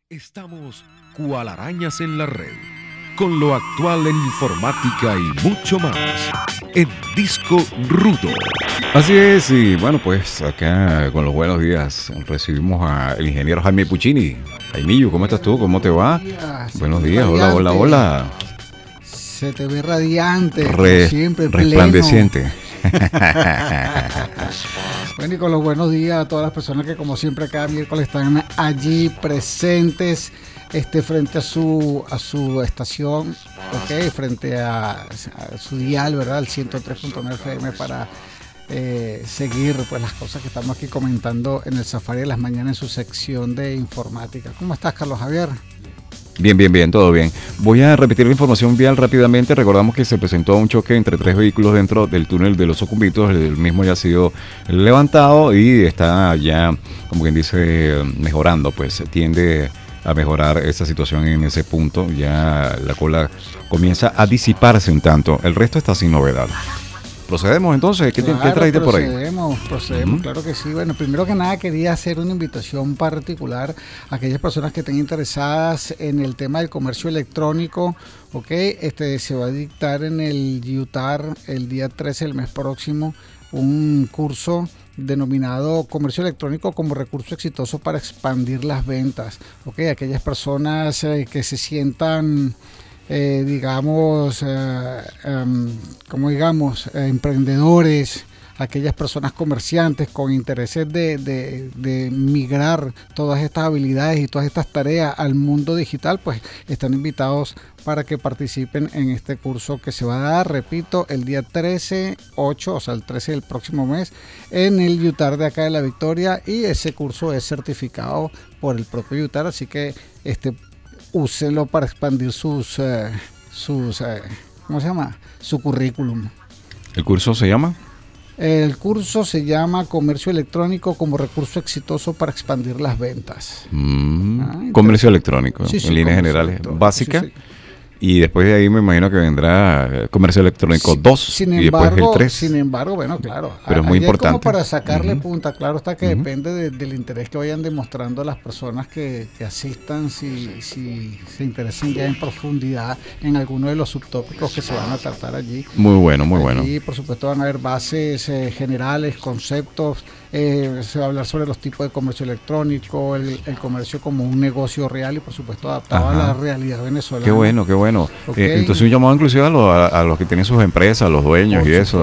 Estamos cual arañas en la red, con lo actual en informática y mucho más, en Disco Rudo. Así es, y bueno, pues acá con los buenos días recibimos al ingeniero Jaime Puccini. Jaimillo, ¿cómo estás tú? ¿Cómo te va? Buenos días, hola, hola, hola. Se te ve radiante, como siempre, resplandeciente. Bueno, y con los buenos días a todas las personas que como siempre cada miércoles están allí presentes frente a su estación, frente a su dial, ¿verdad? El 103.9 FM para seguir pues las cosas que estamos aquí comentando en el Safari de las Mañanas en su sección de informática. ¿Cómo estás, Carlos Javier? Bien, todo bien. Voy a repetir la información vial rápidamente. Recordamos que se presentó un choque entre 3 vehículos dentro del túnel de los Sucumbitos. El mismo ya ha sido levantado y está ya, como quien dice, mejorando. Pues tiende a mejorar esa situación en ese punto. Ya la cola comienza a disiparse un tanto. El resto está sin novedad. ¿Procedemos entonces? ¿Qué traíste por ahí? Procedemos, claro que sí. Bueno, primero que nada quería hacer una invitación particular a aquellas personas que estén interesadas en el tema del comercio electrónico, se va a dictar en el UTAR el día 13 del mes próximo un curso denominado Comercio Electrónico como recurso exitoso para expandir las ventas, aquellas personas que se sientan emprendedores, aquellas personas comerciantes con intereses de migrar todas estas habilidades y todas estas tareas al mundo digital, pues están invitados para que participen en este curso que se va a dar, repito, el día 13/8, o sea, el 13 del próximo mes, en el UTAR de acá de La Victoria, y ese curso es certificado por el propio UTAR, así que úselo para expandir su currículum. ¿El curso se llama? El curso se llama Comercio Electrónico como recurso exitoso para expandir las ventas. Comercio electrónico, sí, en líneas generales, básica. Sí. Y después de ahí me imagino que vendrá Comercio Electrónico 2 y después el 3. Sin embargo, bueno, claro. Pero es muy importante. Como para sacarle punta, claro está que depende del interés que vayan demostrando las personas que asistan, si se interesan ya en profundidad en alguno de los subtópicos que se van a tratar allí. Muy bueno. Y por supuesto van a haber bases generales, conceptos. Se va a hablar sobre los tipos de comercio electrónico, el comercio como un negocio real y por supuesto adaptado a la realidad venezolana. Qué bueno. Entonces un llamado inclusive a los que tienen sus empresas, a los dueños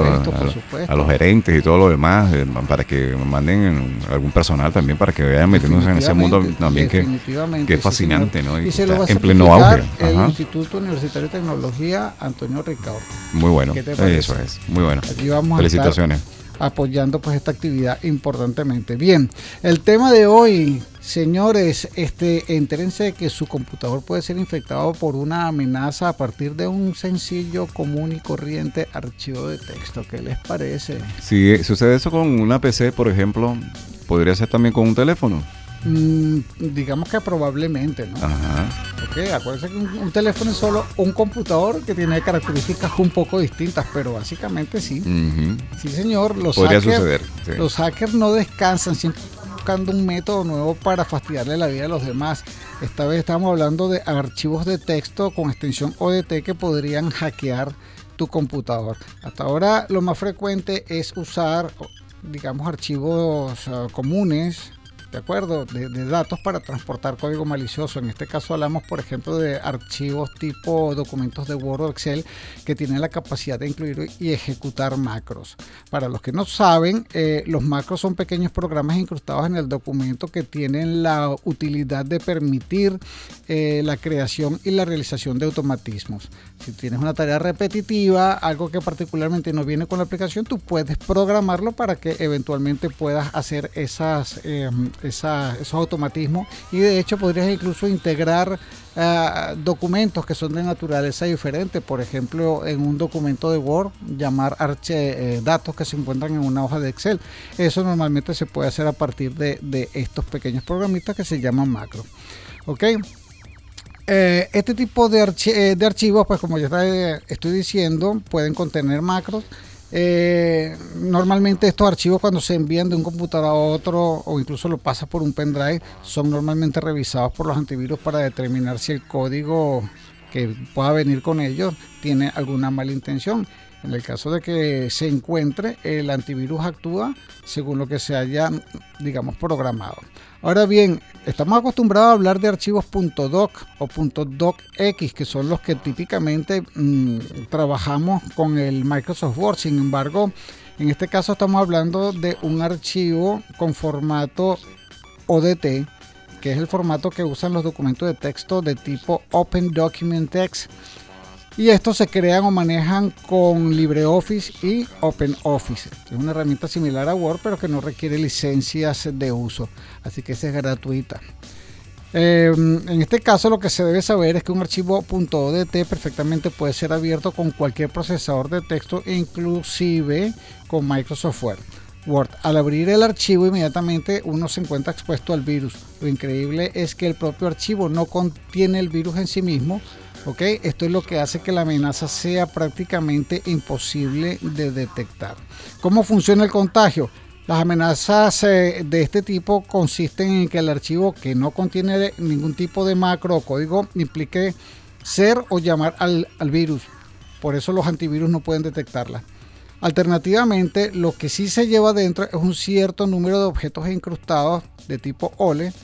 a los gerentes y todo lo demás, para que manden algún personal también para que vayan metiéndose en ese mundo también que es fascinante, sí, ¿no? Y se lo va a en pleno auge. El Instituto Universitario de Tecnología Antonio Ricaurte. Muy bueno, eso es, muy bueno. Aquí vamos Felicitaciones. Apoyando pues esta actividad importantemente. Bien, el tema de hoy, señores, entérense de que su computador puede ser infectado por una amenaza a partir de un sencillo, común y corriente archivo de texto. ¿Qué les parece? Si sucede eso con una PC, por ejemplo, ¿podría ser también con un teléfono? Digamos que probablemente, ¿no? Ajá. Acuérdense que un teléfono es solo un computador que tiene características un poco distintas, pero básicamente sí. Sí, señor. Podría suceder. Sí. Los hackers no descansan, siempre buscando un método nuevo para fastidiarle la vida a los demás. Esta vez estamos hablando de archivos de texto con extensión ODT que podrían hackear tu computador. Hasta ahora lo más frecuente es usar, archivos comunes, ¿de acuerdo? De datos para transportar código malicioso. En este caso hablamos, por ejemplo, de archivos tipo documentos de Word o Excel que tienen la capacidad de incluir y ejecutar macros. Para los que no saben, los macros son pequeños programas incrustados en el documento que tienen la utilidad de permitir la creación y la realización de automatismos. Si tienes una tarea repetitiva, algo que particularmente no viene con la aplicación, tú puedes programarlo para que eventualmente puedas hacer esos automatismos, y de hecho podrías incluso integrar documentos que son de naturaleza diferente. Por ejemplo, en un documento de Word, llamar datos que se encuentran en una hoja de Excel. Eso normalmente se puede hacer a partir de estos pequeños programitas que se llaman macro. Este tipo de archivos, pues como ya estoy diciendo, pueden contener macros Normalmente estos archivos cuando se envían de un computador a otro o incluso lo pasas por un pendrive son normalmente revisados por los antivirus para determinar si el código que pueda venir con ellos tiene alguna mala intención. En el caso de que se encuentre, el antivirus actúa según lo que se haya, digamos, programado. Ahora bien, estamos acostumbrados a hablar de archivos .doc o .docx, que son los que típicamente trabajamos con el Microsoft Word. Sin embargo, en este caso estamos hablando de un archivo con formato ODT, que es el formato que usan los documentos de texto de tipo Open Document Text. Y estos se crean o manejan con LibreOffice y OpenOffice. Es una herramienta similar a Word, pero que no requiere licencias de uso, así que esa es gratuita. En este caso lo que se debe saber es que un archivo .odt perfectamente puede ser abierto con cualquier procesador de texto, inclusive con Microsoft Word. Al abrir el archivo, inmediatamente uno se encuentra expuesto al virus. Lo increíble es que el propio archivo no contiene el virus en sí mismo. Okay, esto es lo que hace que la amenaza sea prácticamente imposible de detectar. ¿Cómo funciona el contagio? Las amenazas de este tipo consisten en que el archivo que no contiene ningún tipo de macro o código implique ser o llamar al virus. Por eso los antivirus no pueden detectarla. Alternativamente, lo que sí se lleva dentro es un cierto número de objetos incrustados de tipo OLE.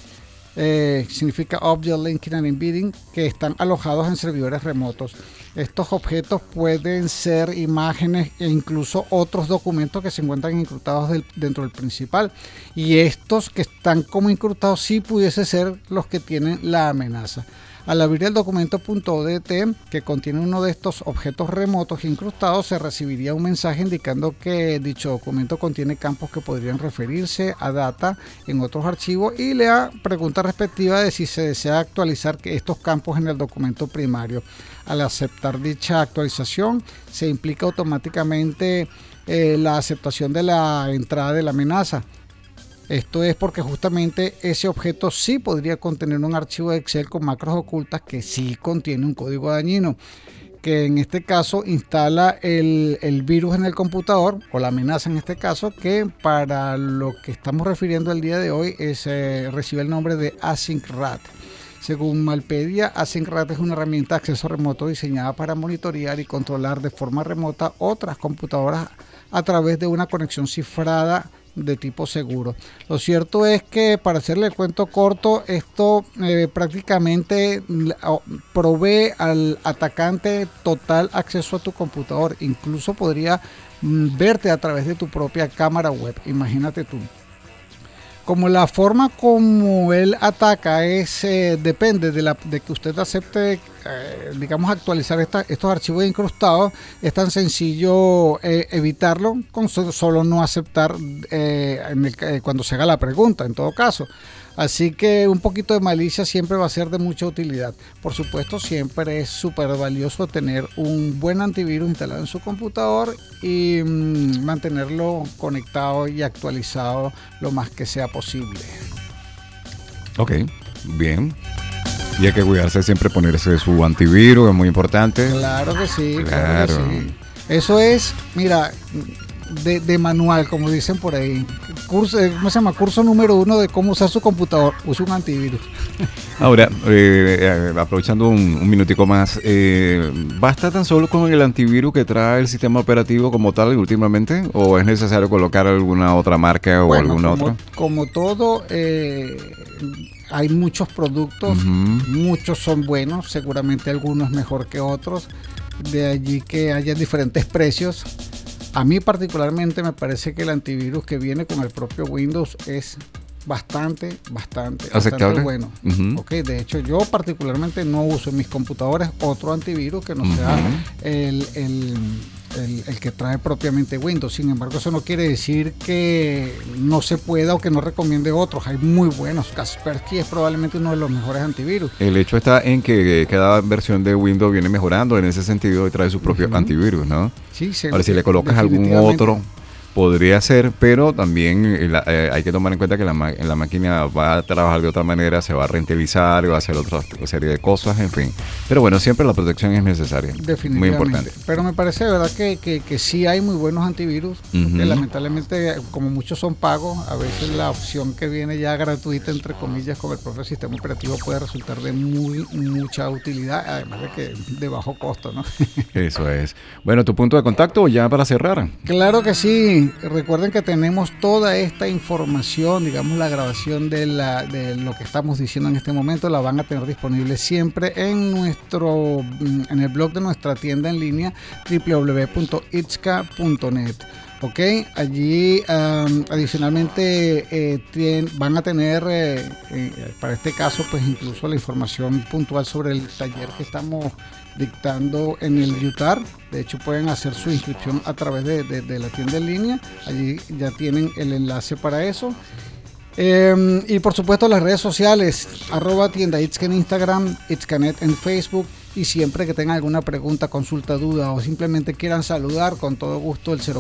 Significa Object Linking and Embedding, que están alojados en servidores remotos. Estos objetos pueden ser imágenes e incluso otros documentos que se encuentran incrustados dentro del principal, y estos que están como incrustados sí pudiese ser los que tienen la amenaza. Al abrir el documento .odt que contiene uno de estos objetos remotos incrustados, se recibiría un mensaje indicando que dicho documento contiene campos que podrían referirse a data en otros archivos y la pregunta respectiva de si se desea actualizar estos campos en el documento primario. Al aceptar dicha actualización, se implica automáticamente la aceptación de la entrada de la amenaza. Esto es porque justamente ese objeto sí podría contener un archivo de Excel con macros ocultas que sí contiene un código dañino, que en este caso instala el virus en el computador, o la amenaza en este caso, que para lo que estamos refiriendo el día de hoy recibe el nombre de AsyncRat. Según Malpedia, AsyncRat es una herramienta de acceso remoto diseñada para monitorear y controlar de forma remota otras computadoras a través de una conexión cifrada de tipo seguro. Lo cierto es que, para hacerle el cuento corto, esto prácticamente provee al atacante total acceso a tu computador. Incluso podría verte a través de tu propia cámara web. Imagínate tú. Como la forma como él ataca depende de que usted acepte, digamos, actualizar estos archivos incrustados, es tan sencillo evitarlo con solo no aceptar cuando se haga la pregunta, en todo caso. Así que un poquito de malicia siempre va a ser de mucha utilidad. Por supuesto, siempre es súper valioso tener un buen antivirus instalado en su computador y mantenerlo conectado y actualizado lo más que sea posible. Ok, bien. Y hay que cuidarse siempre, ponerse su antivirus, es muy importante. Claro que sí, claro. Que sí. Eso es, mira, de manual, como dicen por ahí. Curso, ¿cómo se llama? Curso número 1 de cómo usar su computador. Usa un antivirus. Ahora, aprovechando un minutico más, ¿basta tan solo con el antivirus que trae el sistema operativo como tal últimamente? ¿O es necesario colocar alguna otra marca o alguna otra? Como todo, hay muchos productos, muchos son buenos, seguramente algunos mejor que otros, de allí que haya diferentes precios. A mí particularmente me parece que el antivirus que viene con el propio Windows es bastante aceptable, bueno. Okay, de hecho, yo particularmente no uso en mis computadores otro antivirus que no sea el que trae propiamente Windows. Sin embargo, eso no quiere decir que no se pueda o que no recomiende otros. Hay muy buenos. Kaspersky es probablemente uno de los mejores antivirus. El hecho está en que cada versión de Windows viene mejorando en ese sentido y trae su propio antivirus, ¿no? Sí, ahora, si le colocas algún otro, podría ser, pero también hay que tomar en cuenta que la máquina va a trabajar de otra manera, se va a rentabilizar, va a hacer otra serie de cosas, en fin. Pero bueno, siempre la protección es necesaria. Definitivamente. Muy importante. Pero me parece de verdad que sí hay muy buenos antivirus, que lamentablemente, como muchos son pagos, a veces la opción que viene ya gratuita, entre comillas, con el propio sistema operativo puede resultar de mucha utilidad, además de que de bajo costo, ¿no? Eso es. Bueno, ¿tu punto de contacto ya para cerrar? Claro que sí. Recuerden que tenemos toda esta información, digamos la grabación de lo que estamos diciendo en este momento, la van a tener disponible siempre en el blog de nuestra tienda en línea www.itzca.net. Ok, allí adicionalmente van a tener para este caso pues incluso la información puntual sobre el taller que estamos dictando en el UTAR. De hecho pueden hacer su inscripción a través de la tienda en línea, allí ya tienen el enlace para eso. Y por supuesto las redes sociales, @tienda Itzca en Instagram, Itzcanet en Facebook, y siempre que tengan alguna pregunta, consulta, duda o simplemente quieran saludar, con todo gusto el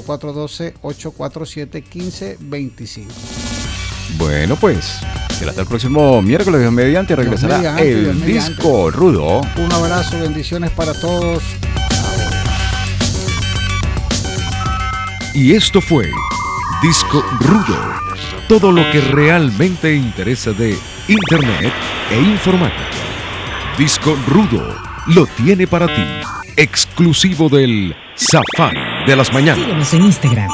0412-847-1525. Bueno, pues será hasta el próximo miércoles, Dios mediante, regresará Dios mediante, el disco rudo. Un abrazo, bendiciones para todos. Y esto fue Disco Rudo, todo lo que realmente interesa de Internet e informática. Disco Rudo lo tiene para ti, exclusivo del Safari de las Mañanas. Síguenos en Instagram,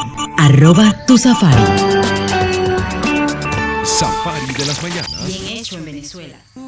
@tusafari. Safari de las Mañanas. Bien hecho en Venezuela.